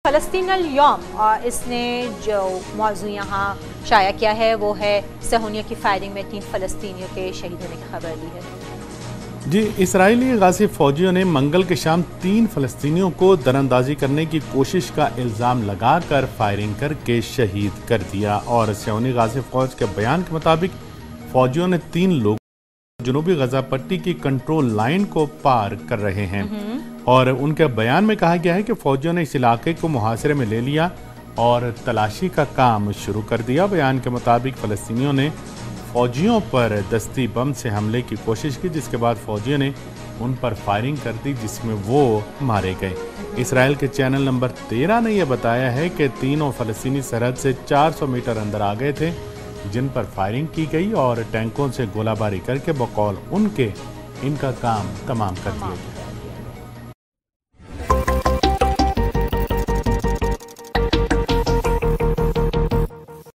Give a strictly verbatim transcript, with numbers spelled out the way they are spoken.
فلسطین اليوم اس نے جو موضوع یہاں شائع کیا ہے وہ ہے صہیونیوں کی فائرنگ میں تین فلسطینیوں کے شہید ہونے کی خبر دی ہے۔ جی، اسرائیلی غازی فوجیوں نے منگل کے شام تین فلسطینیوں کو دراندازی کرنے کی کوشش کا الزام لگا کر فائرنگ کر کے شہید کر دیا، اور صہیونی غازی فوج کے بیان کے مطابق فوجیوں نے تین لوگ جنوبی غزہ پٹی کی کنٹرول لائن کو پار کر رہے ہیں، اور ان کے بیان میں کہا گیا ہے کہ فوجیوں نے اس علاقے کو محاصرے میں لے لیا اور تلاشی کا کام شروع کر دیا۔ بیان کے مطابق فلسطینیوں نے فوجیوں پر دستی بم سے حملے کی کوشش کی، جس کے بعد فوجیوں نے ان پر فائرنگ کر دی جس میں وہ مارے گئے۔ اسرائیل کے چینل نمبر تیرہ نے یہ بتایا ہے کہ تینوں فلسطینی سرحد سے چار سو میٹر اندر آ گئے تھے، جن پر فائرنگ کی گئی اور ٹینکوں سے گولہ باری کر کے بقول ان کے ان کا کام تمام کر دیا گیا۔